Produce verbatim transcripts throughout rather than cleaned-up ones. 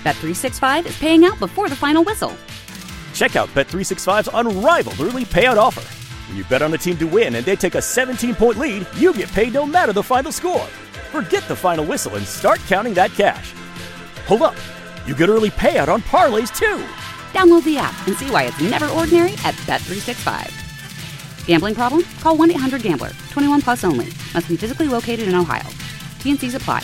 Bet three sixty-five is paying out before the final whistle. Check out Bet three sixty-five's unrivaled early payout offer. When you bet on a team to win and they take a seventeen-point lead, you get paid no matter the final score. Forget the final whistle and start counting that cash. Hold up. You get early payout on parlays, too. Download the app and see why it's never ordinary at Bet three sixty-five. Gambling problem? Call one eight hundred gambler. twenty-one plus only. Must be physically located in Ohio. T and C's apply.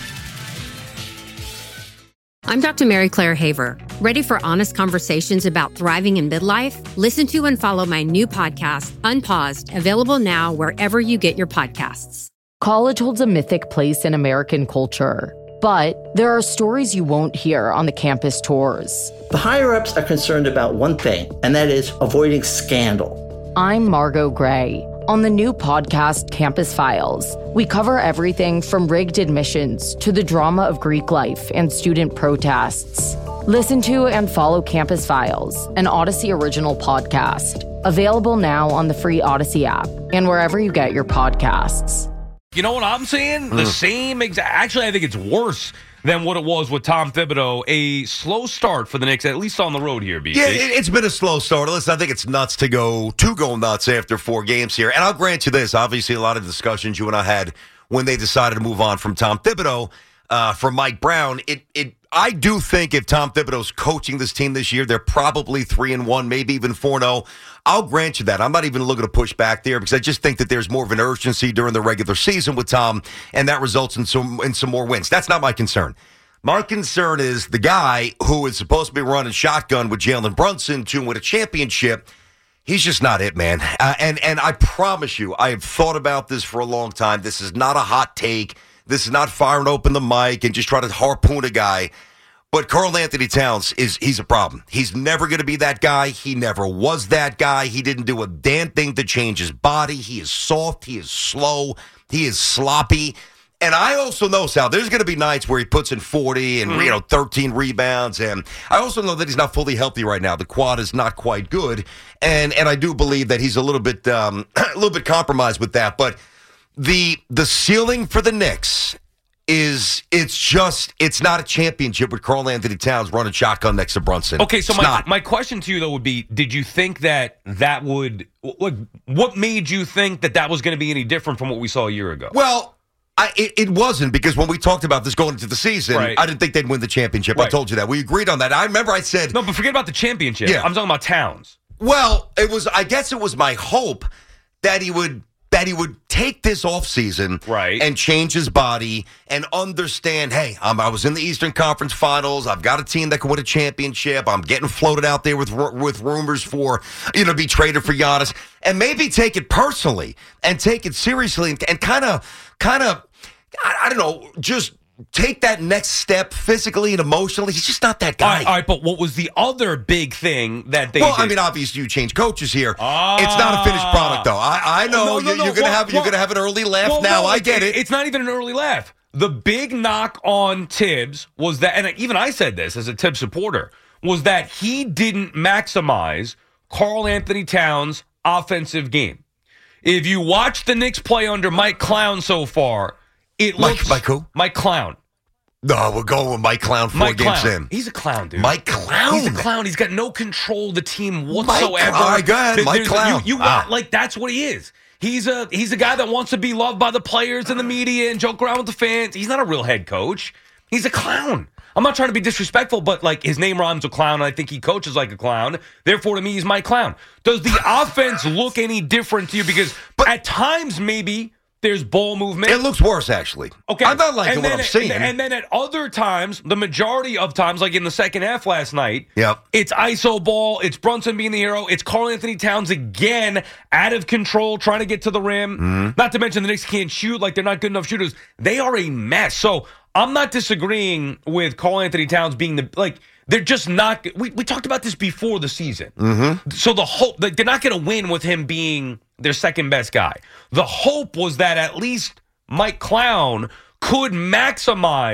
I'm Doctor Mary Claire Haver. Ready for honest conversations about thriving in midlife? Listen to and follow my new podcast, Unpaused, available now wherever you get your podcasts. College holds a mythic place in American culture, but there are stories you won't hear on the campus tours. The higher-ups are concerned about one thing, and that is avoiding scandal. I'm Margot Gray. On the new podcast, Campus Files, we cover everything from rigged admissions to the drama of Greek life and student protests. Listen to and follow Campus Files, an Odyssey original podcast. Available now on the free Odyssey app and wherever you get your podcasts. You know what I'm saying? The same exact. Actually, I think it's worse than what it was with Tom Thibodeau. A slow start for the Knicks, at least on the road here, B C. Yeah, it, it's been a slow start. Listen, I think it's nuts to go to go nuts after four games here. And I'll grant you this. Obviously, a lot of discussions you and I had when they decided to move on from Tom Thibodeau uh, for Mike Brown. It it I do think if Tom Thibodeau's coaching this team this year, they're probably three and one, maybe even four and zero. I'll grant you that. I'm not even looking to push back there because I just think that there's more of an urgency during the regular season with Tom, and that results in some in some more wins. That's not my concern. My concern is the guy who is supposed to be running shotgun with Jalen Brunson to win a championship. He's just not it, man. Uh, and and I promise you, I have thought about this for a long time. This is not a hot take. This is not firing open the mic and just trying to harpoon a guy. But Karl Anthony Towns, is he's a problem. He's never going to be that guy. He never was that guy. He didn't do a damn thing to change his body. He is soft. He is slow. He is sloppy. And I also know, Sal, there's going to be nights where he puts in forty and, mm-hmm. you know, thirteen rebounds. And I also know that he's not fully healthy right now. The quad is not quite good. And and I do believe that he's a little bit um, a little bit compromised with that. But the the ceiling for the Knicks is it's just it's not a championship with Karl Anthony Towns running shotgun next to Brunson. Okay, so it's my not. my question to you though would be: did you think that that would what what made you think that that was going to be any different from what we saw a year ago? Well, I, it, it wasn't, because when we talked about this going into the season, right. I didn't think they'd win the championship. Right. I told you that. We agreed on that. I remember I said no, but forget about the championship. Yeah. I'm talking about Towns. Well, it was. I guess it was my hope that he would. That he would take this offseason right. and change his body and understand, hey, I'm, I was in the Eastern Conference Finals. I've got a team that can win a championship. I'm getting floated out there with with rumors for, you know, be traded for Giannis. And maybe take it personally and take it seriously and kind of, kind of, I, I don't know, just take that next step physically and emotionally. He's just not that guy. All right, all right, but what was the other big thing that they well, did? I mean, obviously you change coaches here. Ah. It's not a finished product, though. I, I know no, no, you, no, you're going to well, have you're well, going to have an early laugh well, now. no, I get it. It's not even an early laugh. The big knock on Tibbs was that, and even I said this as a Tibbs supporter, was that he didn't maximize Karl Anthony Towns' offensive game. If you watch the Knicks play under Mike Clown so far, it Mike, looks Mike who? Mike Clown. No, we're going with Mike Clown four Mike games Clown. in. He's a clown, dude. Mike Clown. He's a clown. He's got no control of the team whatsoever. Mike, all right, go ahead. Mike There's- Clown. You, you Ah. want, like, that's what he is. He's a he's a guy that wants to be loved by the players and the media and joke around with the fans. He's not a real head coach. He's a clown. I'm not trying to be disrespectful, but like his name rhymes with clown, and I think he coaches like a clown. Therefore, to me, he's my clown. Does the offense look any different to you? Because but, at times, maybe there's ball movement. It looks worse, actually. Okay, I'm not liking and what then I'm at, seeing. And then at other times, the majority of times, like in the second half last night, yep. it's I S O ball, it's Brunson being the hero, it's Karl Anthony Towns again out of control, trying to get to the rim. Mm-hmm. Not to mention the Knicks can't shoot, like they're not good enough shooters. They are a mess. So I'm not disagreeing with Karl Anthony Towns being the, like, they're just not, we, we talked about this before the season. Mm-hmm. So the hope, like, they're not going to win with him being their second best guy. The hope was that at least Mike Clown could maximize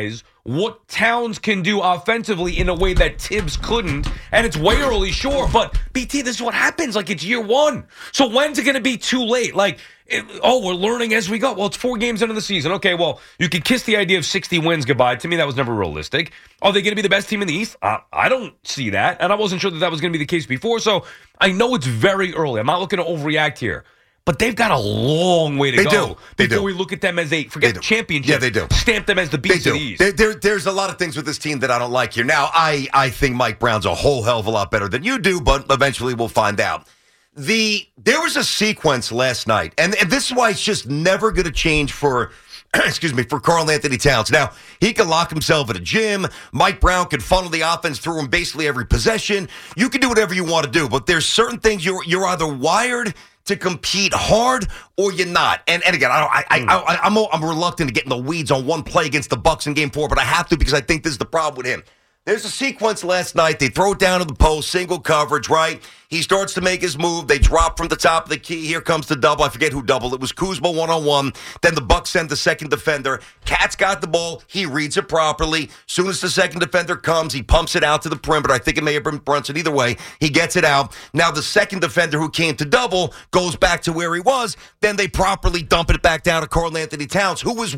what Towns can do offensively in a way that Tibbs couldn't. And it's way early, sure, but B T, this is what happens. Like, it's year one. So when's it going to be too late? Like, it, oh, we're learning as we go. Well, it's four games into the season. Okay, well, you could kiss the idea of sixty wins goodbye. To me, that was never realistic. Are they going to be the best team in the East? Uh, I don't see that. And I wasn't sure that that was going to be the case before. So I know it's very early. I'm not looking to overreact here. But they've got a long way to they go do. They before do. we look at them as a, forget championship. Yeah, they do. Stamp them as the beast of the East. There, there, there's a lot of things with this team that I don't like here. Now, I, I think Mike Brown's a whole hell of a lot better than you do, but eventually we'll find out. The There was a sequence last night, and, and this is why it's just never going to change for, excuse me, for Karl Anthony Towns. Now, he can lock himself at a gym. Mike Brown can funnel the offense through him basically every possession. You can do whatever you want to do, but there's certain things you're you're either wired to compete hard or you're not. And and again, I, I, I, I, I'm I'm reluctant to get in the weeds on one play against the Bucks in Game Four, but I have to because I think this is the problem with him. There's a sequence last night. They throw it down to the post, single coverage, right? He starts to make his move. They drop from the top of the key. Here comes the double. I forget who doubled. It was Kuzma one-on-one. Then the Bucks send the second defender. Cat's got the ball. He reads it properly. Soon as the second defender comes, he pumps it out to the perimeter. I think it may have been Brunson. Either way, he gets it out. Now the second defender who came to double goes back to where he was. Then they properly dump it back down to Karl Anthony Towns, who was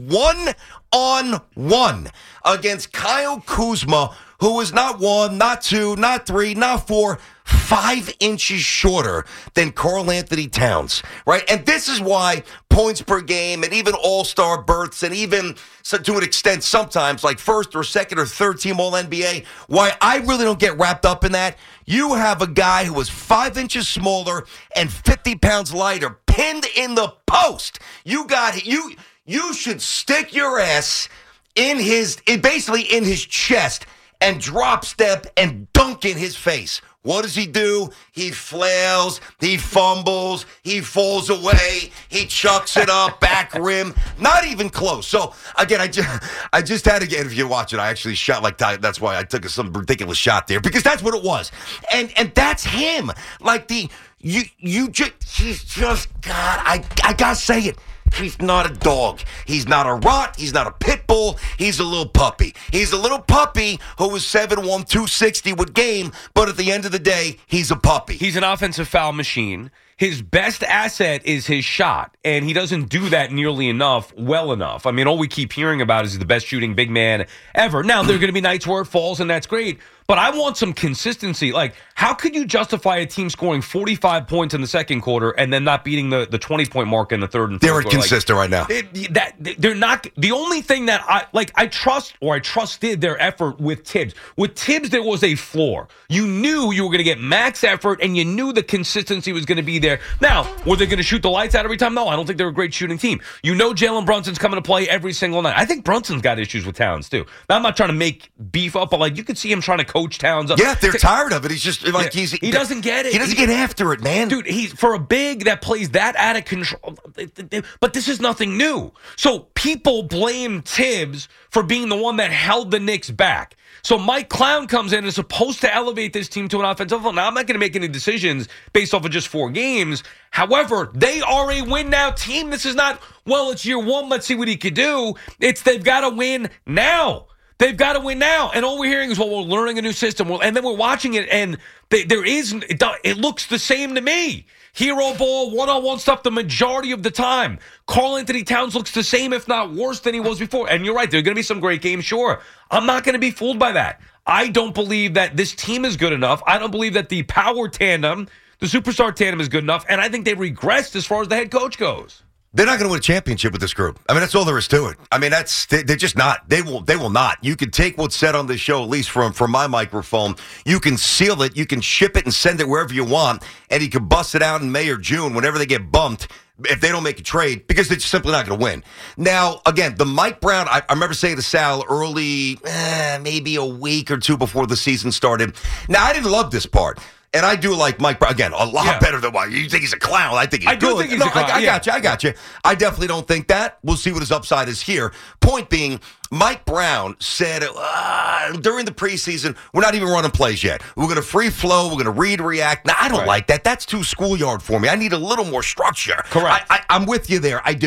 one-on-one against Kyle Kuzma, who is not one, not two, not three, not four, five inches shorter than Karl Anthony Towns, right? And this is why points per game and even all-star berths and even so to an extent sometimes like first or second or third team all N B A, why I really don't get wrapped up in that. You have a guy who is five inches smaller and fifty pounds lighter pinned in the post. You got you. You should stick your ass in his, basically in his chest and drop step and dunk in his face. What does he do? He flails, he fumbles, he falls away, he chucks it up, back rim, not even close. So, again, I just, I just had to get, if you watch it, I actually shot like, that's why I took some ridiculous shot there, because that's what it was. And and that's him. Like the, you, you just, he's just, God, I, I gotta say it. He's not a dog. He's not a rot. He's not a pit bull. He's a little puppy. He's a little puppy who was seven one, two sixty with game, but at the end of the day, he's a puppy. He's an offensive foul machine. His best asset is his shot, and he doesn't do that nearly enough, well enough. I mean, all we keep hearing about is he's the best shooting big man ever. Now, there are going to be nights where it falls, and that's great, but I want some consistency. Like, how could you justify a team scoring forty-five points in the second quarter and then not beating the, the twenty-point mark in the third and fourth They're quarter? inconsistent like, right now. It, that, they're not. The only thing that I, like, I trust, or I trusted their effort with Tibbs. With Tibbs, there was a floor. You knew you were going to get max effort, and you knew the consistency was going to be there. Now, were they going to shoot the lights out every time? No, I don't think they're a great shooting team. You know Jalen Brunson's coming to play every single night. I think Brunson's got issues with Towns, too. Now, I'm not trying to make beef up, but, like, you could see him trying to coach Towns up. Yeah, they're tired of it. He's just, like, Yeah, he's... he doesn't get it. He doesn't He- get after it, man. Dude, he's for a big that plays that out of control. But this is nothing new. So people blame Tibbs for being the one that held the Knicks back. So Mike Clown comes in and is supposed to elevate this team to an offensive level. Now, I'm not going to make any decisions based off of just four games. However, they are a win-now team. This is not, well, it's year one, let's see what he could do. It's they've got to win now. They've got to win now. And all we're hearing is, well, we're learning a new system. Well, and then we're watching it, and they, there is, it, it looks the same to me. Hero ball, one-on-one stuff the majority of the time. Karl Anthony Towns looks the same, if not worse, than he was before. And you're right, there are going to be some great games, sure. I'm not going to be fooled by that. I don't believe that this team is good enough. I don't believe that the power tandem, the superstar tandem is good enough. And I think they've regressed as far as the head coach goes. They're not going to win a championship with this group. I mean, that's all there is to it. I mean, that's they, they're just not. They will. They will not. You can take what's said on this show, at least from from my microphone. You can seal it. You can ship it and send it wherever you want, and you can bust it out in May or June whenever they get bumped. If they don't make a trade, because they're just simply not going to win. Now, again, the Mike Brown, I, I remember saying to Sal early, eh, maybe a week or two before the season started. Now, I didn't love this part. And I do like Mike Brown, again, a lot Yeah. better than why you think he's a clown. I think he's I do good. think he's no, a clown, I, I yeah. got you. I got you. I definitely don't think that. We'll see what his upside is here. Point being, Mike Brown said uh, during the preseason, we're not even running plays yet. We're going to free flow. We're going to read, react. Now, I don't Right. like that. That's too schoolyard for me. I need a little more structure. Correct. I, I, I'm with you there. I do.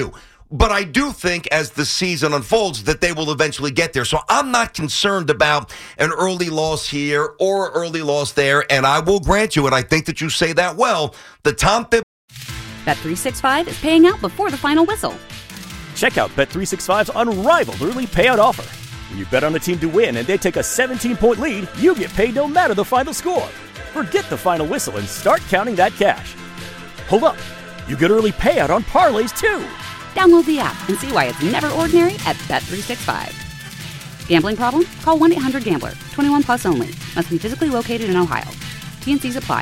But I do think as the season unfolds that they will eventually get there. So I'm not concerned about an early loss here or early loss there. And I will grant you, and I think that you say that well, the Tom Thibodeau. Bet three sixty-five is paying out before the final whistle. Check out Bet three sixty-five's unrivaled early payout offer. When you bet on a team to win and they take a seventeen-point lead, you get paid no matter the final score. Forget the final whistle and start counting that cash. Hold up. You get early payout on parlays, too. Download the app and see why it's never ordinary at Bet three sixty-five. Gambling problem? Call one eight hundred gambler. twenty-one plus only. Must be physically located in Ohio. T N Cs apply.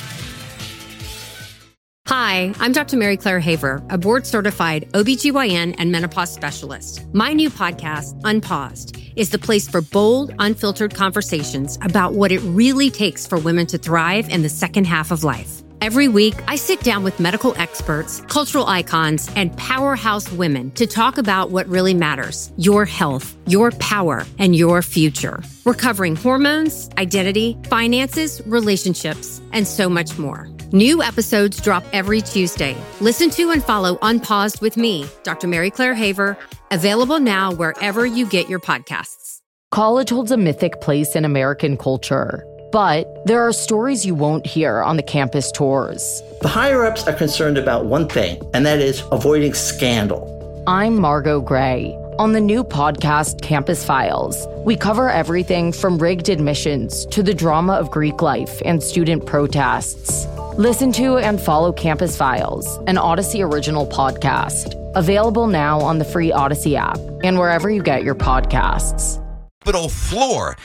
Hi, I'm Doctor Mary Claire Haver, a board-certified O B G Y N and menopause specialist. My new podcast, Unpaused, is the place for bold, unfiltered conversations about what it really takes for women to thrive in the second half of life. Every week, I sit down with medical experts, cultural icons, and powerhouse women to talk about what really matters: your health, your power, and your future. We're covering hormones, identity, finances, relationships, and so much more. New episodes drop every Tuesday. Listen to and follow Unpaused with me, Doctor Mary Claire Haver, available now wherever you get your podcasts. College holds a mythic place in American culture, but there are stories you won't hear on the campus tours. The higher-ups are concerned about one thing, and that is avoiding scandal. I'm Margot Gray. On the new podcast, Campus Files, we cover everything from rigged admissions to the drama of Greek life and student protests. Listen to and follow Campus Files, an Odyssey original podcast. Available now on the free Odyssey app and wherever you get your podcasts. Hospital floor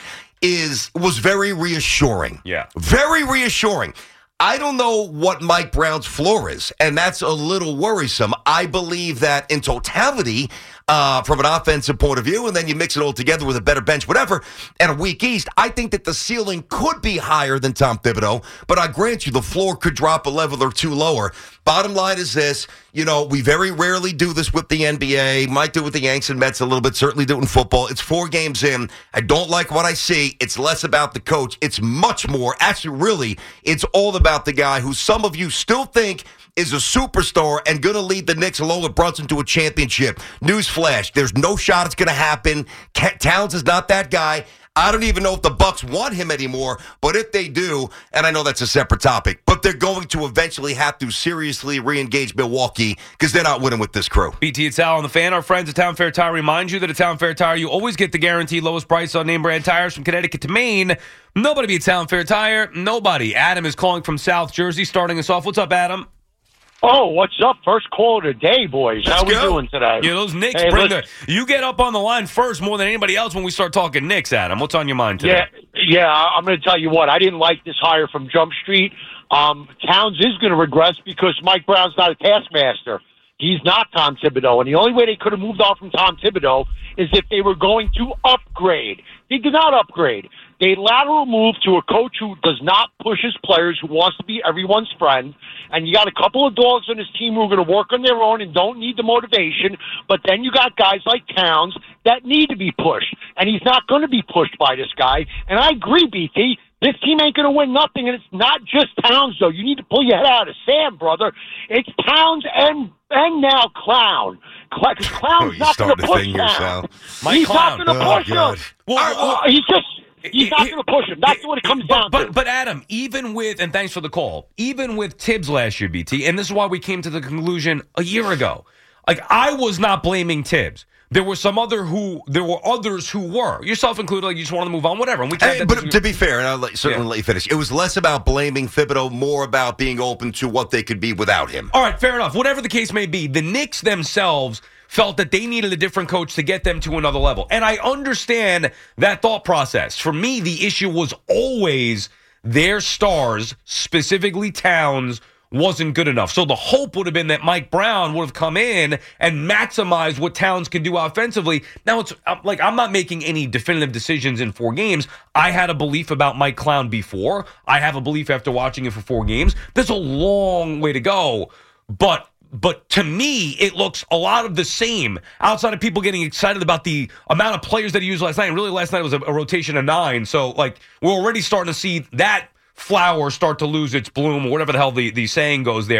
is was very reassuring. Yeah. Very reassuring. I don't know what Mike Brown's floor is, and that's a little worrisome. I believe that in totality, uh, from an offensive point of view, and then you mix it all together with a better bench, whatever, and a weak East, I think that the ceiling could be higher than Tom Thibodeau, but I grant you the floor could drop a level or two lower. Bottom line is this, you know, we very rarely do this with the N B A, might do it with the Yanks and Mets a little bit, certainly do it in football. It's four games in. I don't like what I see. It's less about the coach. It's much more, actually really, it's all about the guy who some of you still think is a superstar and going to lead the Knicks along with Brunson to a championship. Newsflash, there's no shot it's going to happen. Towns is not that guy. I don't even know if the Bucks want him anymore, but if they do, and I know that's a separate topic, but they're going to eventually have to seriously re-engage Milwaukee because they're not winning with this crew. B T, it's Al on the Fan. Our friends at Town Fair Tire remind you that at Town Fair Tire, you always get the guaranteed lowest price on name brand tires from Connecticut to Maine. Nobody beats Town Fair Tire. Nobody. Adam is calling from South Jersey, starting us off. What's up, Adam? Oh, what's up? First call of the day, boys. Let's How we go. doing today? Yeah, those Knicks Hey, bring let's- the. You get up on the line first more than anybody else when we start talking Knicks, Adam. What's on your mind today? Yeah, yeah. I'm going to tell you what. I didn't like this hire from Jump Street. Um, Towns is going to regress because Mike Brown's not a taskmaster. He's not Tom Thibodeau, and the only way they could have moved on from Tom Thibodeau is if they were going to upgrade. They did not upgrade. They lateral move to a coach who does not push his players, who wants to be everyone's friend. And you got a couple of dogs on his team who are going to work on their own and don't need the motivation. But then you got guys like Towns that need to be pushed. And he's not going to be pushed by this guy. And I agree, B T. This team ain't going to win nothing. And it's not just Towns, though. You need to pull your head out of the sand, brother. It's Towns and and now Clown. Cl- Clown's Oh, you not going started to to push think Towns. yourself. Mike He's Clown. not going to Oh, push God. him. Well, Uh, well, he's just... He's not He- going to push him. That's what it comes but, down but, to. But, Adam, even with, and thanks for the call, even with Tibbs last year, B T, and this is why we came to the conclusion a year ago. Like, I was not blaming Tibbs. There were some other who, there were others who were, yourself included, like you just want to move on, whatever. And we can't. Hey, but to be fair, and I'll let, certainly Yeah. let you finish, it was less about blaming Thibodeau, more about being open to what they could be without him. All right, fair enough. Whatever the case may be, the Knicks themselves felt that they needed a different coach to get them to another level. And I understand that thought process. For me, the issue was always their stars, specifically Towns, wasn't good enough. So the hope would have been that Mike Brown would have come in and maximized what Towns can do offensively. Now, it's I'm, like I'm not making any definitive decisions in four games. I had a belief about Mike Clown before. I have a belief after watching it for four games. There's a long way to go, but But to me, it looks a lot of the same outside of people getting excited about the amount of players that he used last night. And really, last night was a, a rotation of nine. So, like, we're already starting to see that flower start to lose its bloom, or whatever the hell the, the saying goes there.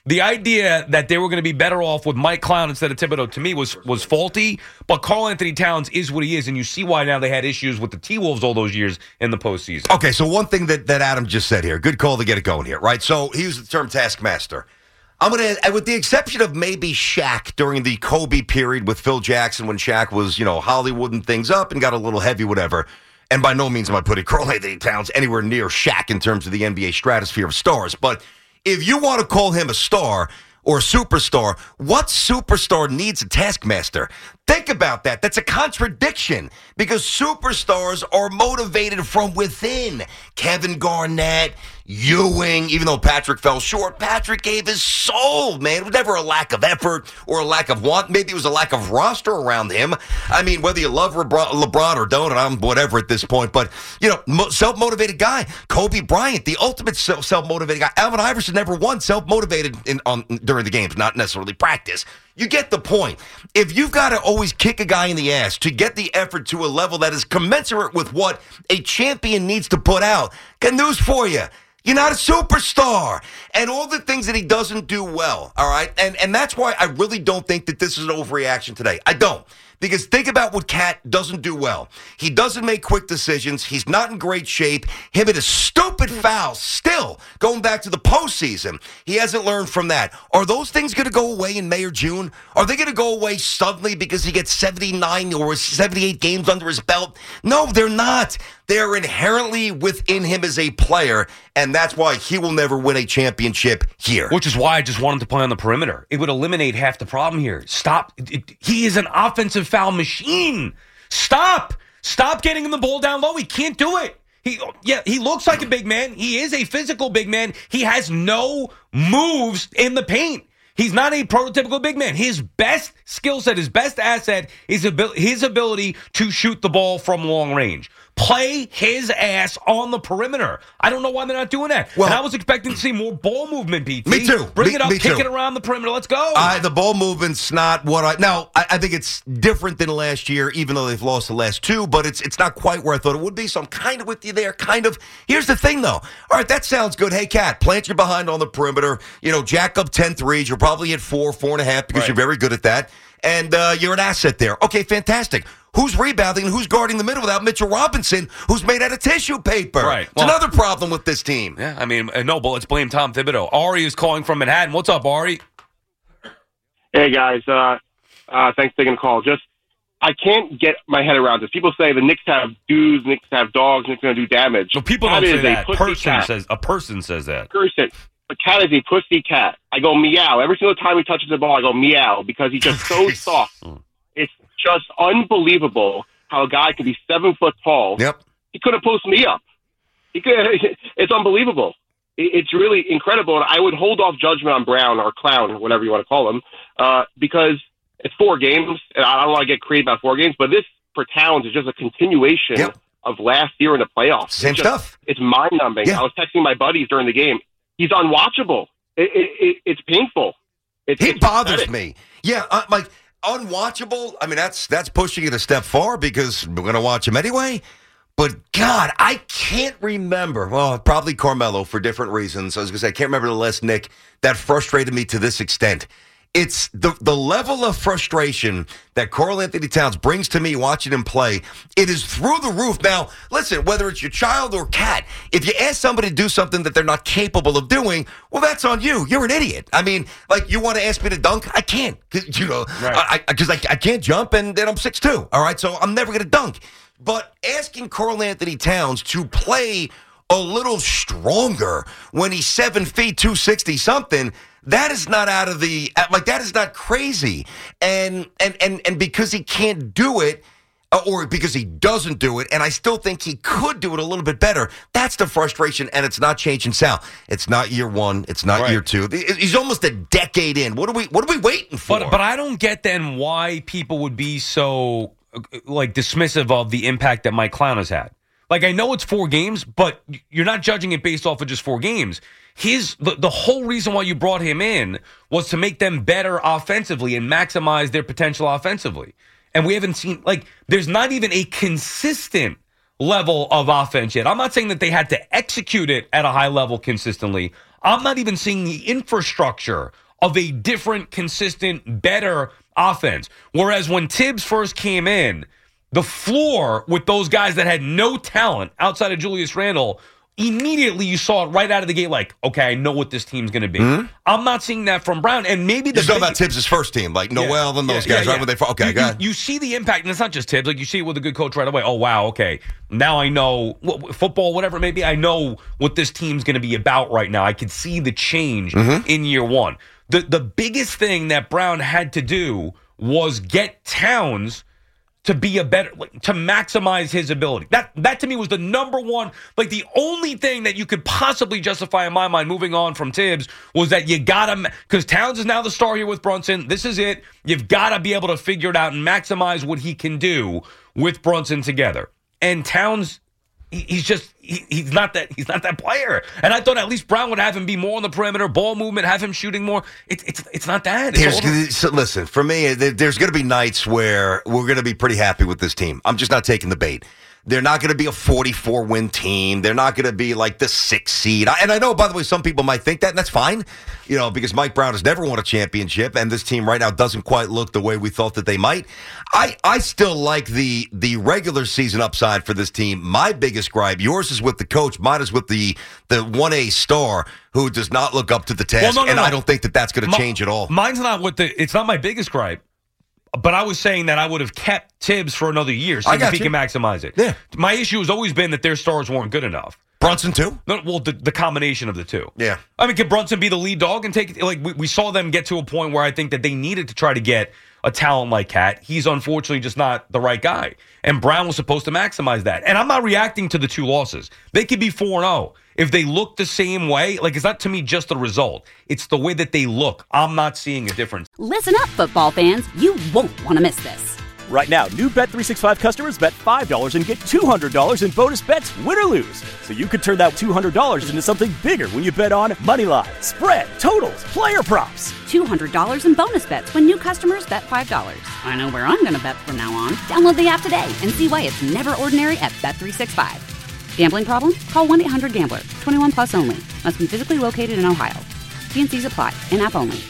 The idea that they were going to be better off with Mike Clown instead of Thibodeau, to me, was was faulty. But Karl-Anthony Towns is what he is, and you see why now they had issues with the T-Wolves all those years in the postseason. Okay, so one thing that, that Adam just said here, good call to get it going here, right? So he used the term taskmaster. I'm going to, with the exception of maybe Shaq during the Kobe period with Phil Jackson when Shaq was, you know, Hollywooding things up and got a little heavy, whatever. And by no means am I putting Karl-Anthony Towns anywhere near Shaq in terms of the N B A stratosphere of stars. But if you want to call him a star or a superstar, what superstar needs a taskmaster? Think about that. That's a contradiction because superstars are motivated from within. Kevin Garnett, Ewing, even though Patrick fell short, Patrick gave his soul, man. It was never a lack of effort or a lack of want. Maybe it was a lack of roster around him. I mean, whether you love LeBron or don't, and I'm whatever at this point, but, you know, self-motivated guy. Kobe Bryant, the ultimate self-motivated guy. Alvin Iverson never won self-motivated in, on, during the games, not necessarily practice. You get the point. If you've got to always kick a guy in the ass to get the effort to a level that is commensurate with what a champion needs to put out, got news for you. You're not a superstar. And all the things that he doesn't do well, all right? And and that's why I really don't think that this is an overreaction today. I don't. Because think about what Cat doesn't do well. He doesn't make quick decisions. He's not in great shape. Him and his stupid fouls still going back to the postseason. He hasn't learned from that. Are those things going to go away in May or June? Are they going to go away suddenly because he gets seventy-nine or seventy-eight games under his belt? No, they're not. They're inherently within him as a player, and that's why he will never win a championship here. Which is why I just want him to play on the perimeter. It would eliminate half the problem here. Stop. It, it, he is an offensive foul machine. Stop. Stop getting him the ball down low. He can't do it. He, yeah, he looks like a big man. He is a physical big man. He has no moves in the paint. He's not a prototypical big man. His best skill set, his best asset is his ability to shoot the ball from long range. Play his ass on the perimeter. I don't know why they're not doing that. Well, and I was expecting to see more ball movement, B T. Me too. Bring me, it up, kick too. it around the perimeter. Let's go. Uh, the ball movement's not what I... Now, I, I think it's different than last year, even though they've lost the last two, but it's it's not quite where I thought it would be, so I'm kind of with you there, kind of. Here's the thing, though. All right, that sounds good. Hey, Cat, plant your behind on the perimeter. You know, jack up ten threes. You'll probably hit four, four and a half because right. you're very good at that. And uh, you're an asset there. Okay, fantastic. Who's rebounding and who's guarding the middle without Mitchell Robinson, who's made out of tissue paper? Right. It's well, another problem with this team. Yeah, I mean, no, but let's blame Tom Thibodeau. Ari is calling from Manhattan. What's up, Ari? Hey, guys. Uh, uh, thanks for taking the call. Just, I can't get my head around this. People say the Knicks have dudes, Knicks have dogs, Knicks are going to do damage. So people Cat don't say is that. A Person cat. says, a person says that. Person. A cat is a pussy cat. I go meow. Every single time he touches the ball, I go meow because he's just so soft. It's just unbelievable how a guy can be seven foot tall. Yep. He couldn't post me up. He could. It's unbelievable. It's really incredible. And I would hold off judgment on Brown or Clown or whatever you want to call him uh, because it's four games. And I don't want to get creative about four games, but this for Towns is just a continuation yep. of last year in the playoffs. Same it's just, stuff. It's mind numbing. Yeah. I was texting my buddies during the game. He's unwatchable. It, it, it, it's painful. It, he it's bothers pathetic. me. Yeah, uh, like unwatchable. I mean, that's that's pushing it a step far because we're going to watch him anyway. But God, I can't remember. Well, probably Carmelo for different reasons. I was going to say I can't remember the last Nick that frustrated me to this extent. It's the the level of frustration that Karl-Anthony Towns brings to me watching him play. It is through the roof. Now, listen, whether it's your child or cat, if you ask somebody to do something that they're not capable of doing, well, that's on you. You're an idiot. I mean, like, you want to ask me to dunk? I can't. You know, right. because I, I, I can't jump, and then I'm six two. All right, so I'm never going to dunk. But asking Karl-Anthony Towns to play a little stronger when he's seven feet, two sixty something, that is not out of the, like, that is not crazy. And and and and because he can't do it, or because he doesn't do it, and I still think he could do it a little bit better, that's the frustration, and it's not changing Sal. It's not year one. It's not right. year two. He's almost a decade in. What are we What are we waiting for? But, but I don't get then why people would be so, like, dismissive of the impact that Mike Clown has had. Like, I know it's four games, but you're not judging it based off of just four games. His the, the whole reason why you brought him in was to make them better offensively and maximize their potential offensively. And we haven't seen, like, there's not even a consistent level of offense yet. I'm not saying that they had to execute it at a high level consistently. I'm not even seeing the infrastructure of a different, consistent, better offense. Whereas when Tibbs first came in, the floor with those guys that had no talent outside of Julius Randle, immediately you saw it right out of the gate like, okay, I know what this team's going to be. Mm-hmm. I'm not seeing that from Brown. And maybe the You're talking about Tibbs' first team, like Noel yeah, and those yeah, guys, yeah, right? Yeah. When they okay, you, go ahead. You, you see the impact, and it's not just Tibbs. Like, you see it with a good coach right away. Oh, wow, okay. Now I know what, football, whatever it may be, I know what this team's going to be about right now. I can see the change mm-hmm. in year one. The The biggest thing that Brown had to do was get Towns to be a better, to maximize his ability. That, that to me was the number one, like the only thing that you could possibly justify in my mind moving on from Tibbs was that you gotta, because Towns is now the star here with Brunson. This is it. You've got to be able to figure it out and maximize what he can do with Brunson together. And Towns, he, he's just, he, he's not that, he's not that player. And I thought at least Brown would have him be more on the perimeter, ball movement, have him shooting more. It, it's it's not that. It's so listen, for me, there's going to be nights where we're going to be pretty happy with this team. I'm just not taking the bait. They're not going to be a forty-four win team. They're not going to be like the sixth seed. And I know, by the way, some people might think that, and that's fine, you know, because Mike Brown has never won a championship, and this team right now doesn't quite look the way we thought that they might. I, I still like the the regular season upside for this team. My biggest gripe, yours is with the coach, mine is with the the one A star who does not look up to the task, well, no, no, and no. I don't think that that's going to change at all. Mine's not what the, it's not my biggest gripe. But I was saying that I would have kept Tibbs for another year so if he can maximize it. Yeah. My issue has always been that their stars weren't good enough. Brunson too? No, well, the, the combination of the two. Yeah. I mean, could Brunson be the lead dog and take it? Like, we, we saw them get to a point where I think that they needed to try to get a talent like Cat. He's unfortunately just not the right guy. And Brown was supposed to maximize that. And I'm not reacting to the two losses. They could be four and oh. If they look the same way, like, it's not to me just the result. It's the way that they look. I'm not seeing a difference. Listen up, football fans. You won't want to miss this. Right now, new Bet three sixty-five customers bet five dollars and get two hundred dollars in bonus bets, win or lose. So you could turn that two hundred dollars into something bigger when you bet on money line, spread, totals, player props. two hundred dollars in bonus bets when new customers bet five dollars. I know where I'm going to bet from now on. Download the app today and see why it's never ordinary at Bet three sixty-five. Gambling problem? Call one eight hundred gambler. twenty-one plus only. Must be physically located in Ohio. T and C's apply. In-app only.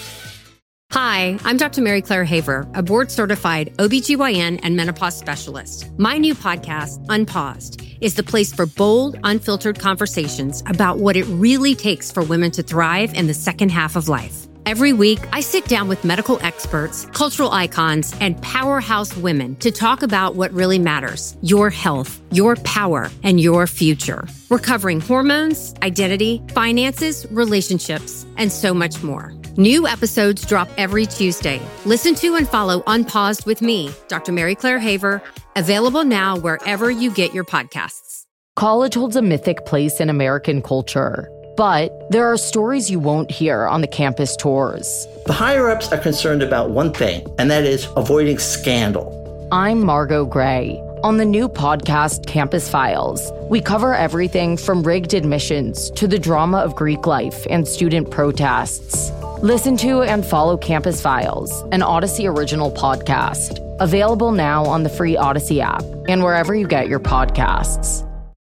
Hi, I'm Doctor Mary Claire Haver, a board-certified O B G Y N and menopause specialist. My new podcast, Unpaused, is the place for bold, unfiltered conversations about what it really takes for women to thrive in the second half of life. Every week, I sit down with medical experts, cultural icons, and powerhouse women to talk about what really matters: your health, your power, and your future. We're covering hormones, identity, finances, relationships, and so much more. New episodes drop every Tuesday. Listen to and follow Unpaused with me, Doctor Mary Claire Haver, available now wherever you get your podcasts. College holds a mythic place in American culture, but there are stories you won't hear on the campus tours. The higher-ups are concerned about one thing, and that is avoiding scandal. I'm Margot Gray. On the new podcast, Campus Files, we cover everything from rigged admissions to the drama of Greek life and student protests. Listen to and follow Campus Files, an Odyssey original podcast. Available now on the free Odyssey app and wherever you get your podcasts.